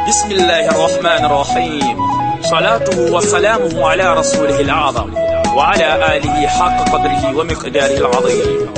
بسم الله الرحمن الرحيم. صلاته وسلامه على رسوله الأعظم وعلى آله حق قدره ومقداره العظيم.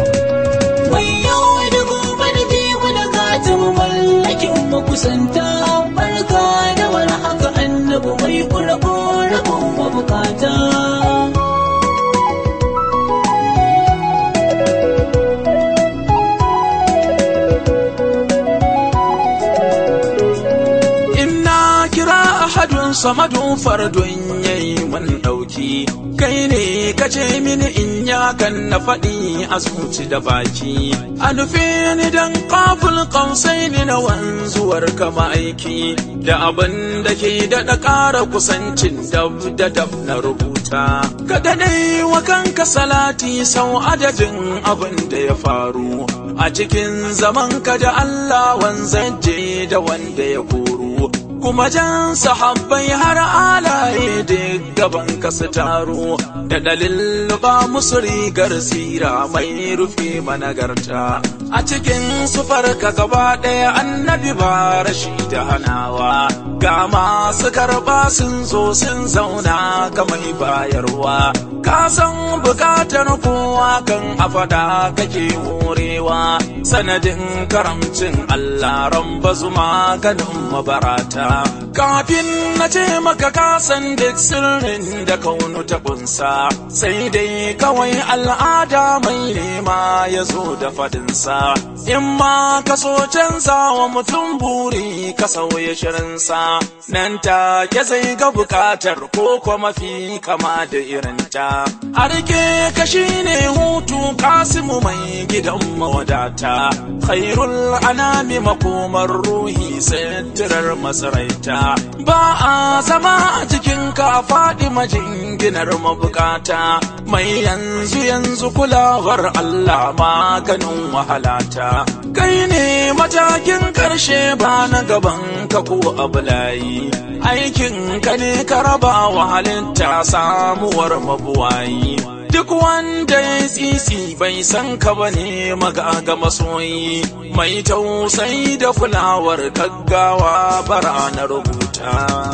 Samadu fardun yayi mun dauki kai ne kace mini in ya kan na faɗi a zuci da baki a nufi ni dan qaful qausaini na wanzuwar kama aiki da abin da ke daɗa ƙara kusancin dab na rubuta kada dai wa kanka salati sau adadin abin da ya faru a cikin zaman ka da Allah wanzaje da wanda ya koro kuma jan sahabbai har alaye duk gaban ka su taro da dalil ba musu rigar sira mai rufe managarta a cikin sufar ka gaba ɗaya annabi ba rashi da hanawa ga masu karɓa sun zo sun zauna ga mai bayarwa ka san bukatar kowa kan a faɗa kake horewa sanadin karamcin Allah ramba zuma ganin mabarata kafin na ce maka kasan duk sirrin da kaunu ta kunsa sai dai kawai al'ada mai nema ya zo da fadinsa in ma ka so canza wa mutum buri ka sauya shirinsa nan take zai ga bukatar ko kuma fi kama da irinta a rike ka shine hutu kasimu mai gidan mawadata khairul anami makomar ruhi sitirar masaraita ba a zama a cikin ka faɗi majinginar mabukata mai yanzu kulawar Allah maganin wahalata kai ne matakin ƙarshe ba na gaban ka ko abulayi aikin ka ne ka raba wa halitta samuwar mabuwayi duk wanda ya tsitsi bai san ka bane magaga masoyi mai tausayi da kulawar gaggawa bara na rubuta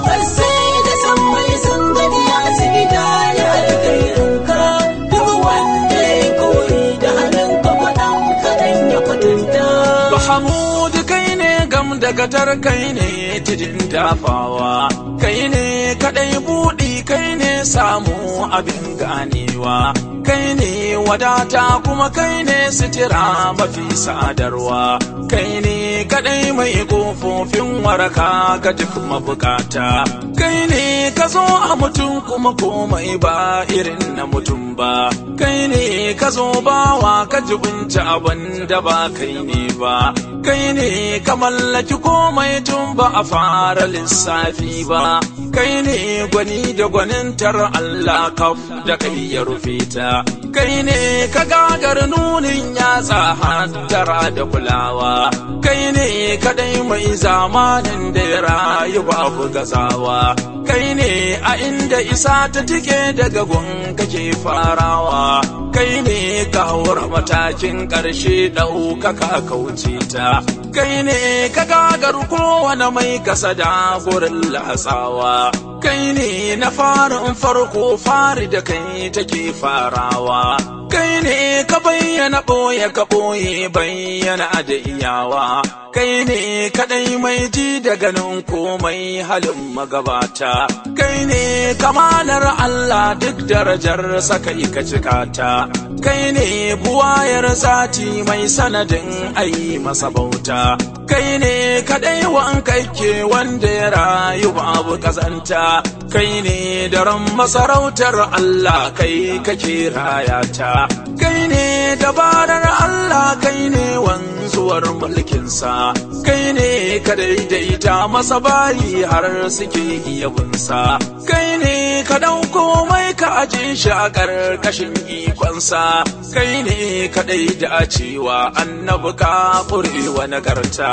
sai da san mai san gani ya sigida ya alkhairinka duk wanda ya koyi da halin ka faɗan kaɗan ya kwatanta Mahamud kai ne gam daga tar kai ne tidin dafawa kai ne kaɗai buɗi kai ne samu abin ganewa kai ne wadata kuma kai ne sitira mafi sadarwa kai ne kadai mai kofofin waraka ga duk mabukata kai ne ka zo a mutum kuma komai ba irin na mutum ba kai ne ka zo bawa ka jibinci abin da ba kai ne ba kai ne ka mallaki komai tun ba a fara lissafi ba kai ne gwani da gwanintar Allah kaf da kai ya rufe ta kai ne ka gagar nunin yatsa hattara da kulawa kai ne kadai mai zamanin da ya rayu babu gazawa kai ne a inda isa ta tike daga gun kake farawa kai ne ka haura matakin ƙarshe ɗaukaka kauce ta kai ne ka gagar kowane mai kasada gurin latsawa kai ne na farin farko fari da kai take farawa kai ne ka bayyana ɓoye ka ɓoye bayyana da iyawa kai ne kaɗai mai ji da ganin komai halin magabata kai ne kamalar Allah duk darajar sakai ka cika ta kai ne buwayar zati mai sanadin ayi masa bauta kai ne kaɗai wankakke wanda ya rayu babu kazanta kai ne daren masarautar Allah kai kake rayata kai ne dabarar Allah kai ne wanzuwar mulkinsa kai ne ka daidaita masa bayi har suke iya bunsa kai ne ka ɗauko mai ka aje shi a ƙarƙashin ikonsa kai ne ka da cewa annabi ka ƙurewa nagarta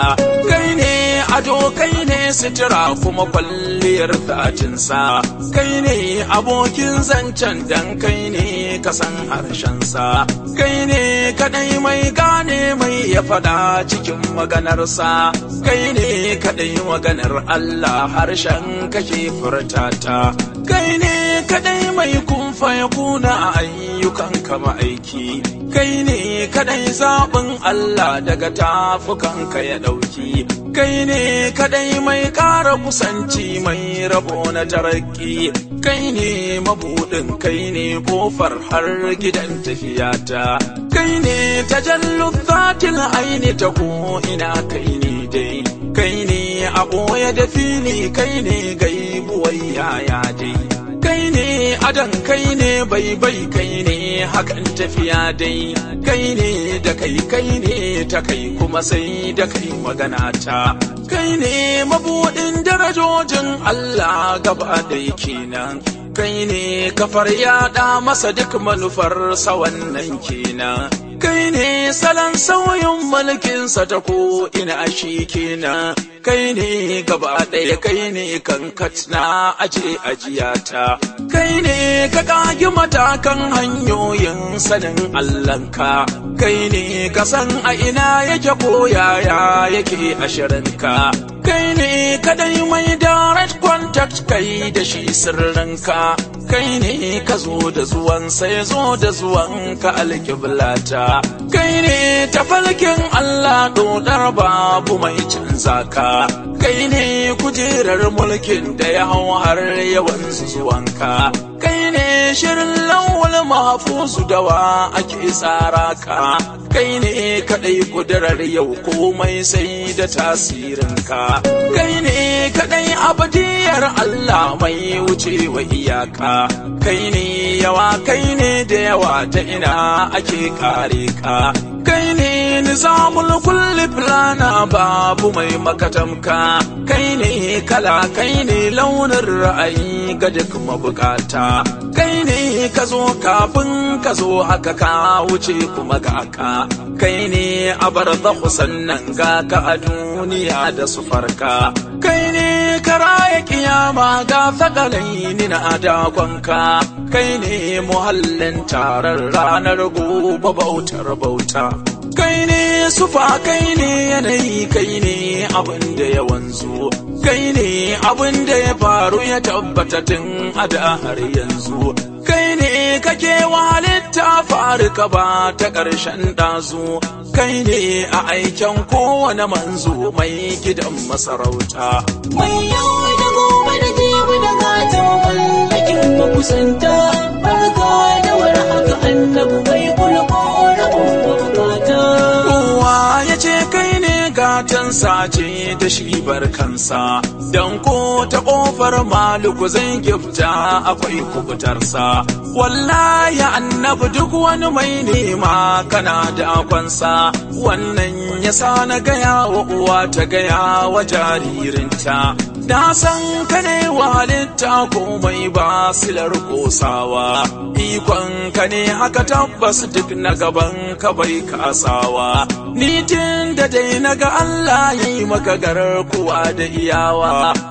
kai ne ado kai ne sutura kuma kwalliyar zatinsa, kai ne abokin zancen dan kai ne kasan harshensa, kai ne kadai mai gane mai ya fada cikin maganarsa, kai ne kadai maganar Allah harshen kake furtata, kai ne kadai mai kunfa ya kuna ayyukan kama aiki, kai ne kadai zaɓin Allah daga tafukanka ya ɗauki, kai ne kadai mai ƙara kusanci mai rabo na tarakki, kai ne mabuɗin, kai ne ƙofar har gidan tafiyata, kai ne tajallu zatil aini ta ko ina kai ne dai, kai ne a ɓoye da fili, kai ne gaibuwar yaya dai, kai ne adan, kai ne bai kai ne hakan tafiya dai, kai ne da kai ne ta kai kuma sai da kai magana ta, kai ne mabuɗin darajojin Allah gaba dai kenan, kai ne kafar yaɗa masa duk manufarsa wannan kenan, kai ne salon sauyin mulkinsa ta ko ina shi kenan, kai ne gaba ɗaya, kai ne kankat na aje ajiyata, kai ne ka ƙagi matakan hanyoyin sanin Allahnka, kai ne ka san a ina yake ko yaya yake ashirinka, kai ne kadai mai direct contact kai da shi sirrinka, kai ne ka zo da zuwansa ya zo da zuwanka alƙiblata, kai ne tafalkin Allah dodar babu mai canza ka, kai ne kujerar mulkin da ya hau har yawan zuwanka, kai ne shirin lawal mahfuzu dawa ake tsara ka, kai ne kadai kudurar yau komai sai da tasirinka, kai ne kadai abadiyar Allah mai wucewa iyaka, kai ne yawa, kai ne da yawa ta ina ake kare ka, kai ne nizamul kulli plana babu mai makatamka, kai ne kala, kai ne launin ra'ayi ga duk mabukata, kai ne ka zo kafin ka zo haka ka wuce kuma ga ka, kai ne a barzakhu sannan ga ka a duniya da sufarka, kai ne ka raya kiyama ga sakalaini na adakonka, kai ne muhallin tarar ranar gobe bautar bauta, kai ne sufa, kai ne yanayi, kai ne abin da ya wanzu, kai ne abin da ya faru ya tabbata tun a da har yanzu, kai ne kake halitta faru ka ba ta ƙarshen ɗazu, kai ne a aiken kowane manzo mai gidan masarauta, mai yau da gobe da jibi da gata mallakin makusanta, barka da war haka annabu mai kulko rabon bukata. Kowa ya ce kai ne gatan sace da shi barkansa, don ko ta ƙofar maluku zai gifta akwai kubutarsa, wallahi annabi duk wani mai nema kana da akwansa, wannan ya sa na gaya wa uwa ta gaya wa jaririnta, na san ka ne wa halitta komai ba silar kosawa, ikon ka ne haka tabbas duk na gaban ka bai kasawa, ni tun da dai na ga Allah yi maka garkuwa da iyawa,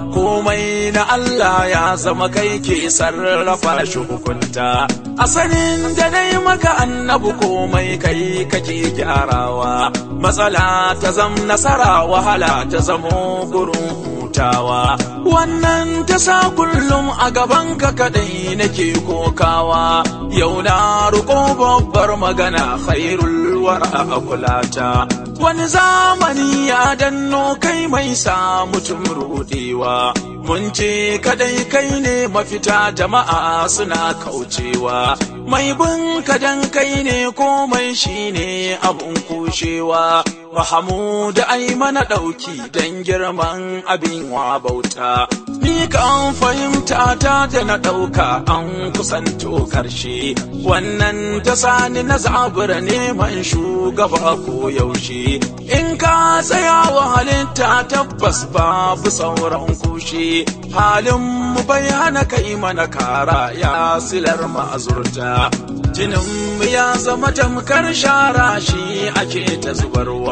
komai na Allah ya zama kai ke sarrafa shi hukunta, a sanin da dai maka annabu komai kai kake gyarawa, matsala ta zam nasara, wahala ta zamo gurin hutawa, wannan ta sa kullum a gaban ka kadai nake kokawa, yau na ruko babbar magana khairul wara a kulata, wani zamani ya danno kai mai sa mutum rudewa, mun ce kadai kai ne mafita jama'a suna kaucewa, mai bin kadan kai ne komai shine abun kushewa, Mahamud ai mana ɗauki don girman abin wa bauta, ni kan fahimta ta da na ɗauka an kusanto karshe, wannan ta sani na zabura neman shugaba ko yaushe, in ka tsaya wa halitta tabbas babu sauran kushe, halin mu bai hana kai mana kara ya silar ma'azurta, jinin mu ya zama tamkar shara shi ake ta zubarwa,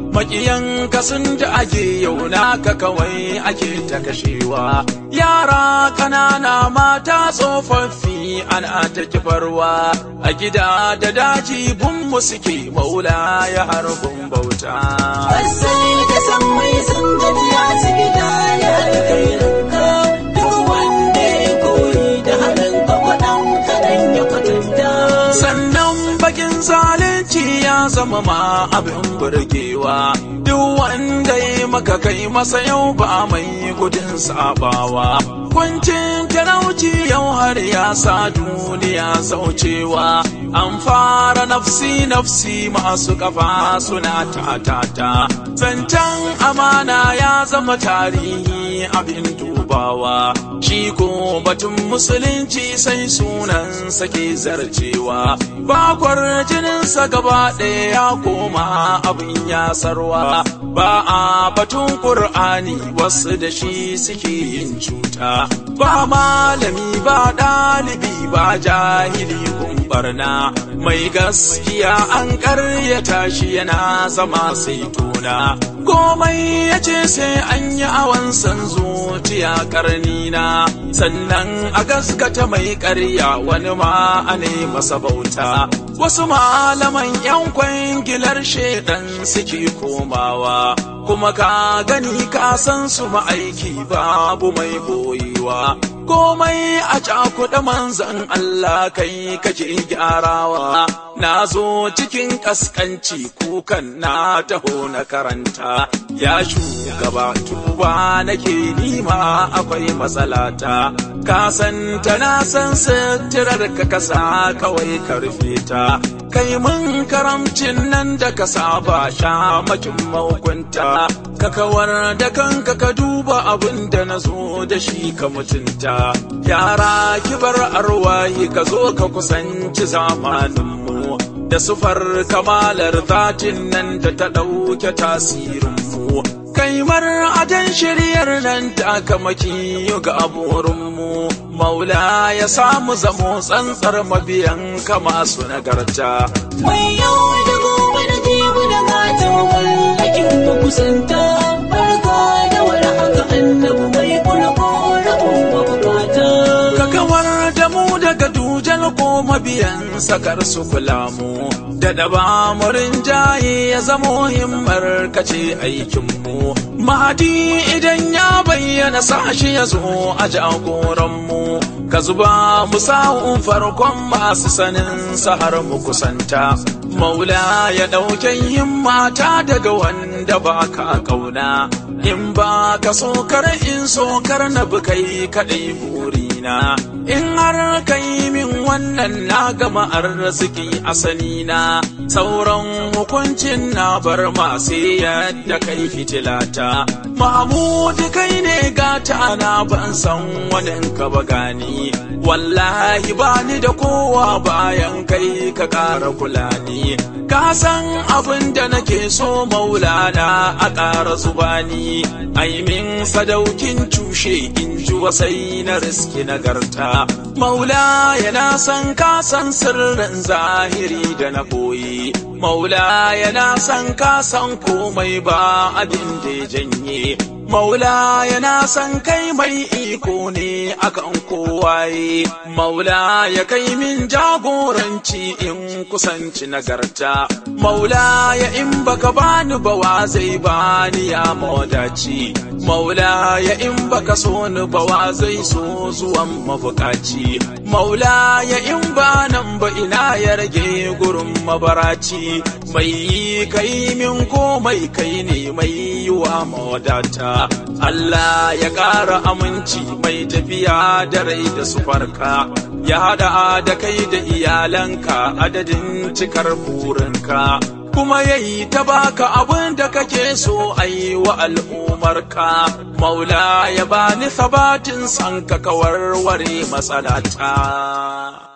maƙiyanka sun da ake yau naka kawai ake ta kashewa, yara ƙanana mata tsofaffi ana ta kifarwa, a gida da daji bunmu suke maula ya harbin bauta. Asali da san mai sun gajiya su gida ya alkhairinka, duk wanda ya koyi da halinka kwaɗan kaɗan ya kwatanta. Sannan bakin zalunci ya zama ma abin burgewa, duk wanda ya maka kai masa yau ba mai gudun sabawa. Kuncin talauci yau har ya sa duniya saucewa, an fara nafsi nafsi masu kafa suna tatata. Zancen amana ya zama tarihi abin dubawa, shi ko batun musulunci sai sunan sake zarcewa, bakwar jininsa gaba ɗaya ya koma abin yasarwa. Ba a batun Kur'ani wasu da shi suke yin cuta, ba malami ba ɗalibi ba jahili kumbarna, mai gaskiya an ƙaryata shi yana zama sai tona, komai ya ce sai an yi awan san zuciya ƙarnina, sannan a gaskata mai ƙarya wani ma a ne masa bauta. Wasu malaman yan kwangilar shedan suke komawa, kuma ka gani ka san su ma'aiki babu mai boyewa, komai a cakuɗa manzan Allah kai kake gyarawa. Na zo cikin kaskanci kukan na taho na karanta, ya shugaba tuba nake nima akwai matsalata, ka san ta na san sitirar ka kasa kawai ka rufe ta, kai mun karamcin nan da ka saba sha makin mahukunta, ka kawar da kanka ka duba abin da na zo da shi ka mutunta, yara kibar arwahi ka zo ka kusanci zamaninmu da sufar kamalar zatin nan da ta ɗauke tasirinmu, kaimar adan shiryar nan ta kamaki ga aburinmu, maula ya samu zamo tsantsar mabiyan ka masu nagarta. Mai yau da gobe da jibi da gata mallakin mu kusanta, barka da wani haka annabu mai kulko rabon mabukata. Ka kawar da mu daga dujal ko mabiyan sakar su kula mu, da daba murin jaye ya zamo himmar kace aikinmu, mahadi idan ya bayyana sashi ya zo a jagoranmu, ka zuba mu sa'un farkon masu sanin sahar mu kusanta, maula ya ɗauken himmata daga wanda ba ka ƙauna, in ba ka sokar in sokar na bi kai kaɗai burina, in har kai min wannan na gama arziki asalina, sauran hukuncin na bar masu yadda kai fitilata. Mahmud kai ne gata na ban san wani ka ba gani, wallahi bani da kowa bayan kai ka ƙara kula ni, ka san abin da nake so maulana a ƙara zubani, ai min sadaukin cushe in ji wasai na riski nagarta, maula yana san ka san sirrin zahiri da na boye, maula yana san ka san komai ba abin da ya janye, maula yana san kai mai iko ne akan kowaye, maula ya kai min jagoranci in kusanci nagarta, maula ya in baka bani ba wa zai bani ya mawadaci, maula ya in baka so ni ba wa zai so zuwan mabukaci, maula ya in ba nan ba ina ya rage gurin mabaraci, mai yi kai min komai kai ne mai yi wa mawadata, Allah ya ƙara aminci mai tafiya da rai da su farka, ya haɗa da kai da iyalanka adadin cikar burinka, kuma yayi ta baka abin da kake so ayi wa al'umarka, maula ya bani sabatin sanka ka warware matsalata.